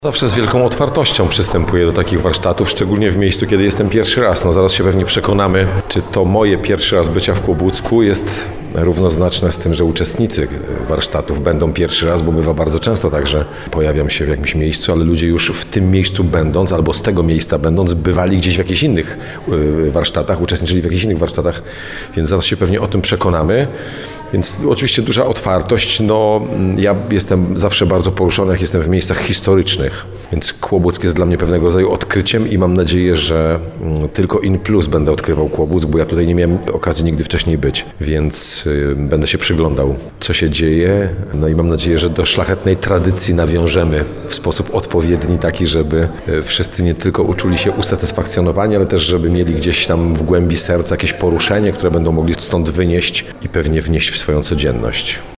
Zawsze z wielką otwartością przystępuję do takich warsztatów, szczególnie w miejscu, kiedy jestem pierwszy raz. Zaraz się pewnie przekonamy, czy to moje pierwszy raz bycia w Kłobucku jest równoznaczne z tym, że uczestnicy warsztatów będą pierwszy raz, bo bywa bardzo często tak, że pojawiam się w jakimś miejscu, ale ludzie już w tym miejscu będąc, albo z tego miejsca będąc, bywali gdzieś w jakichś innych warsztatach, uczestniczyli w jakichś innych warsztatach, więc zaraz się pewnie o tym przekonamy. Więc oczywiście duża otwartość. Ja jestem zawsze bardzo poruszony, jak jestem w miejscach historycznych, więc Kłobuck jest dla mnie pewnego rodzaju odkryciem i mam nadzieję, że tylko in plus będę odkrywał Kłobuck, bo ja tutaj nie miałem okazji nigdy wcześniej być, więc będę się przyglądał, co się dzieje. I mam nadzieję, że do szlachetnej tradycji nawiążemy w sposób odpowiedni, taki, żeby wszyscy nie tylko uczuli się usatysfakcjonowani, ale też, żeby mieli gdzieś tam w głębi serca jakieś poruszenie, które będą mogli stąd wynieść i pewnie wnieść w swoją codzienność.